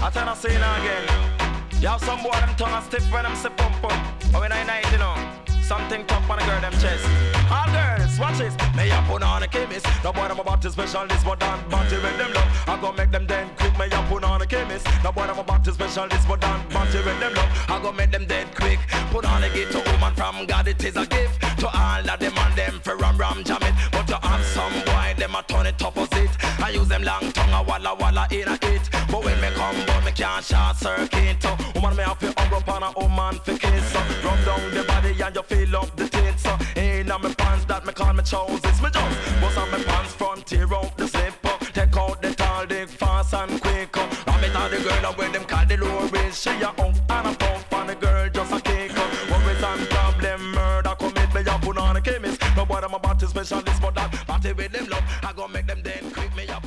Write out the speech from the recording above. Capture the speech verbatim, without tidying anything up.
I tell you say now again. You have some boy them tongue and stiff when them say pump pump. But when I night, you know, something tough on a girl them chest. All girls, watch this. May I put on a chemist. No boy them about to specialist, but don't party with them love. I go make them dead quick. May I put on a chemist. No boy them about to specialist, but don't party with them love. I go make them dead quick. Put on a gift to woman from God, it is a gift. To all of them and them for ram ram jam it. But to have some boy, them a turn it opposite. I use them long tongue, a walla walla in a it. But when me come, but me can't short circuit. So woman me have to hung up on a woman for kiss. So rub down the body and you feel up the tits. So ain't on me pants that me call me trousers. Me just bust on me pants front tear out the slipper. Take out the tall dick fast and quick. Ram it on the girl and when them call the low range. She a up and a pump and the girl just a kick. Worries and problem, murder commit me up put on a chemist. No boy I'm about to specialist but that party with them love. I go make them then quick me up.